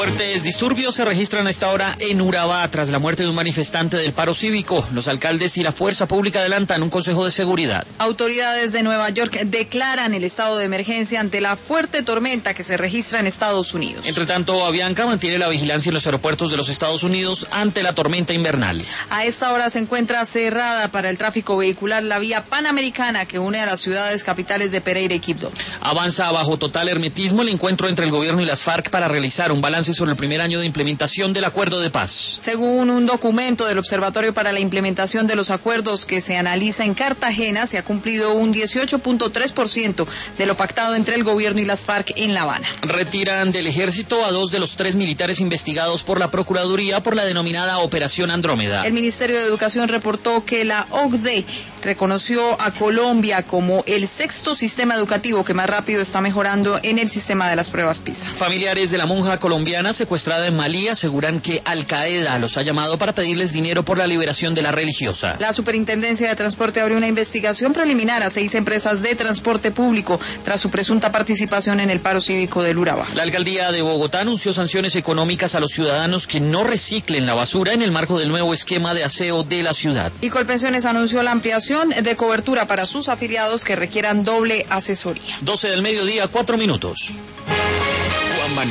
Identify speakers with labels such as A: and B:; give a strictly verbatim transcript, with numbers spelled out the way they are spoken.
A: Fuertes disturbios se registran a esta hora en Urabá tras la muerte de un manifestante del paro cívico. Los alcaldes y la fuerza pública adelantan un consejo de seguridad.
B: Autoridades de Nueva York declaran el estado de emergencia ante la fuerte tormenta que se registra en Estados Unidos.
A: Entre tanto, Avianca mantiene la vigilancia en los aeropuertos de los Estados Unidos ante la tormenta invernal.
B: A esta hora se encuentra cerrada para el tráfico vehicular la vía panamericana que une a las ciudades capitales de Pereira y Quibdó.
A: Avanza bajo total hermetismo el encuentro entre el gobierno y las FARC para realizar un balance sobre el primer año de implementación del acuerdo de paz.
B: Según un documento del Observatorio para la Implementación de los Acuerdos que se analiza en Cartagena, se ha cumplido un dieciocho punto tres por ciento de lo pactado entre el gobierno y las FARC en La Habana.
A: Retiran del ejército a dos de los tres militares investigados por la Procuraduría por la denominada Operación Andrómeda.
B: El Ministerio de Educación reportó que la O C D E reconoció a Colombia como el sexto sistema educativo que más rápido está mejorando en el sistema de las pruebas PISA.
A: Familiares de la monja colombiana secuestrada en Malí aseguran que Al Qaeda los ha llamado para pedirles dinero por la liberación de la religiosa.
B: La Superintendencia de Transporte abrió una investigación preliminar a seis empresas de transporte público tras su presunta participación en el paro cívico del Urabá.
A: La alcaldía de Bogotá anunció sanciones económicas a los ciudadanos que no reciclen la basura en el marco del nuevo esquema de aseo de la ciudad.
B: Y Colpensiones anunció la ampliación de cobertura para sus afiliados que requieran doble asesoría.
A: doce del mediodía, cuatro minutos.